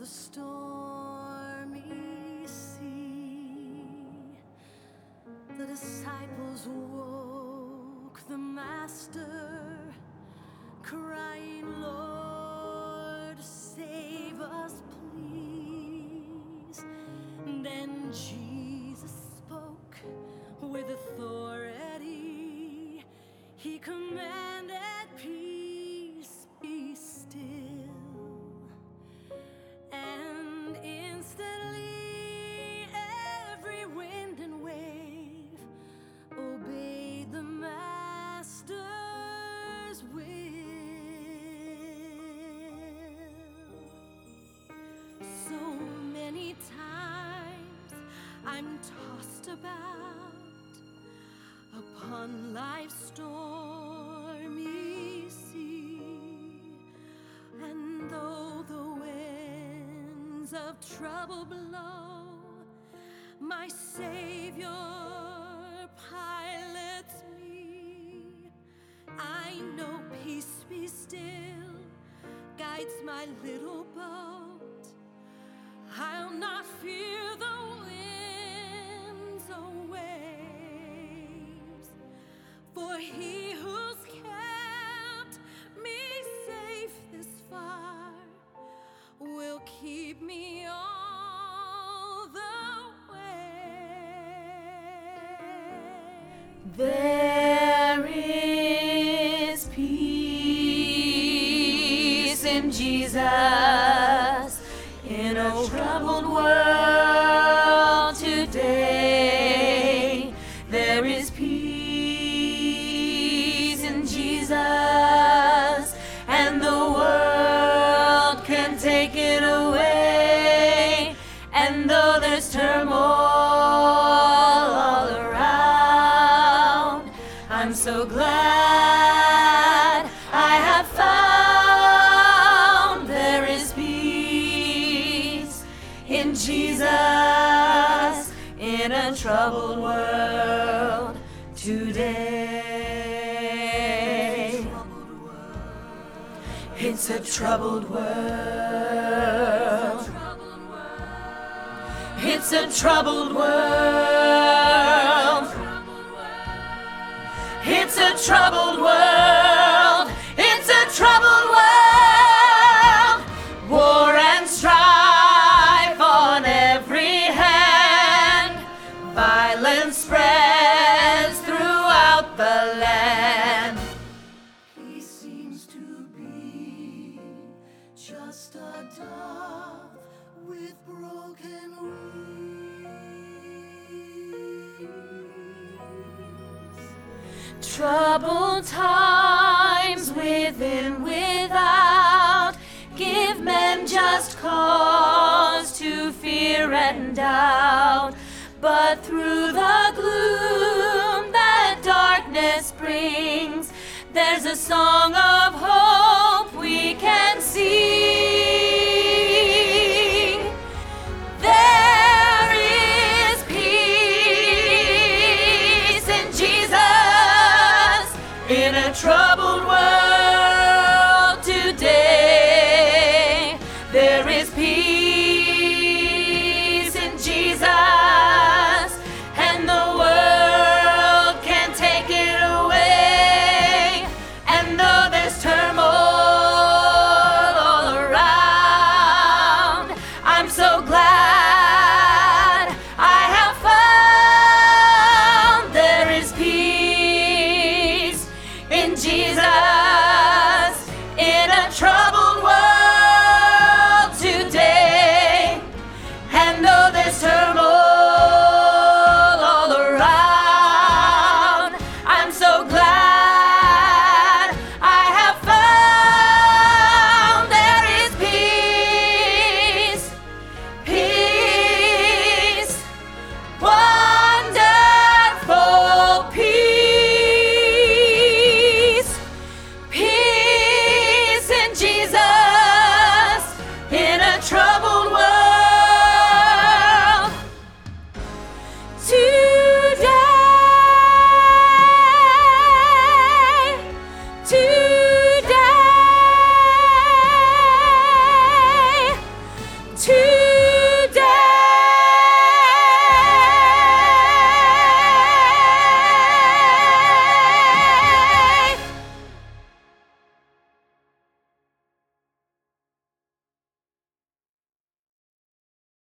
the stormy sea, the disciples woke the Master, crying, "Lord, save us, please." Then Jesus spoke with authority. He commanded, "Peace, be still." And instantly every wind and wave obeyed the Master's will. So many times I'm tossed about upon life's stormy sea, and though the winds of trouble blow, my Savior pilots me. I know peace, be still, guides my little boat. I'll not fear the winds or waves, for He who's kept me safe this far will keep me all the way. There is peace in Jesus in a troubled world today. There is peace in Jesus, and the world can take it away. And though there's turmoil all around, I'm so glad I have found there is peace in Jesus in a troubled world today. It's a troubled world. It's a troubled world. It's a troubled world. It's a troubled world. War and strife on every hand. Violence spreads throughout the land. He seems to be just a dove with broken wings. Troubled times within, without, give men just cause to fear and doubt. But through the gloom that darkness brings, there's a song of hope